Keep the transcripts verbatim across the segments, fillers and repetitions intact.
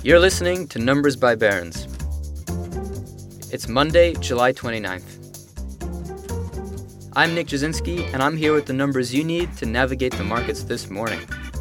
You're listening to Numbers by Barron's. It's Monday, July twenty-ninth. I'm Nick Jasinski, and I'm here with the numbers you need to navigate the markets this morning.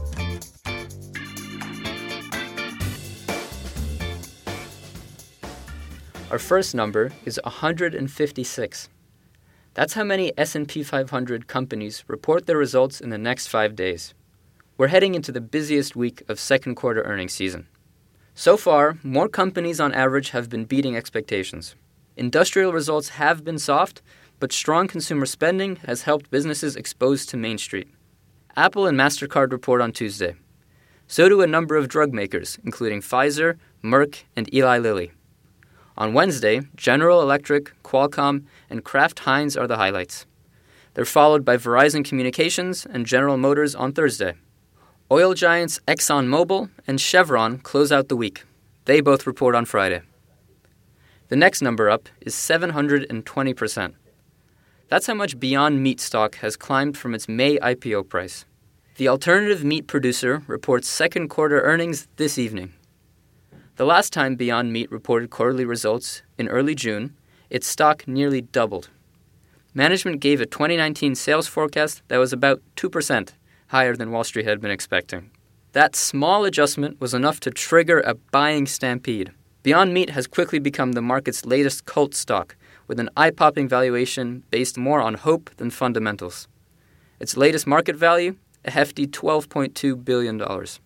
Our first number is one hundred fifty-six. That's how many S and P five hundred companies report their results in the next five days. We're heading into the busiest week of second quarter earnings season. So far, more companies on average have been beating expectations. Industrial results have been soft, but strong consumer spending has helped businesses exposed to Main Street. Apple and MasterCard report on Tuesday. So do a number of drug makers, including Pfizer, Merck, and Eli Lilly. On Wednesday, General Electric, Qualcomm, and Kraft Heinz are the highlights. They're followed by Verizon Communications and General Motors on Thursday. Oil giants ExxonMobil and Chevron close out the week. They both report on Friday. The next number up is seven hundred twenty percent. That's how much Beyond Meat stock has climbed from its May I P O price. The alternative meat producer reports second quarter earnings this evening. The last time Beyond Meat reported quarterly results, in early June, its stock nearly doubled. Management gave a twenty nineteen sales forecast that was about two percent higher than Wall Street had been expecting. That small adjustment was enough to trigger a buying stampede. Beyond Meat has quickly become the market's latest cult stock, with an eye-popping valuation based more on hope than fundamentals. Its latest market value, a hefty twelve point two billion dollars.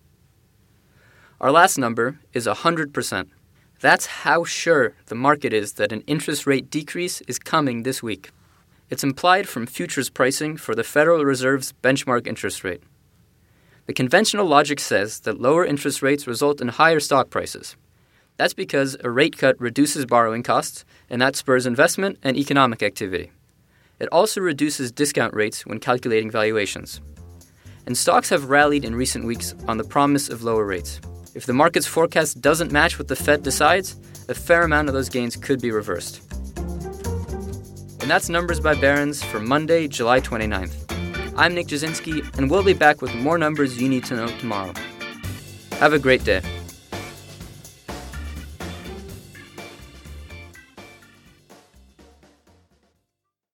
Our last number is one hundred percent. That's how sure the market is that an interest rate decrease is coming this week. It's implied from futures pricing for the Federal Reserve's benchmark interest rate. The conventional logic says that lower interest rates result in higher stock prices. That's because a rate cut reduces borrowing costs, and that spurs investment and economic activity. It also reduces discount rates when calculating valuations. And stocks have rallied in recent weeks on the promise of lower rates. If the market's forecast doesn't match what the Fed decides, a fair amount of those gains could be reversed. And that's Numbers by Barron's for Monday, July twenty-ninth. I'm Nick Jasinski, and we'll be back with more numbers you need to know tomorrow. Have a great day.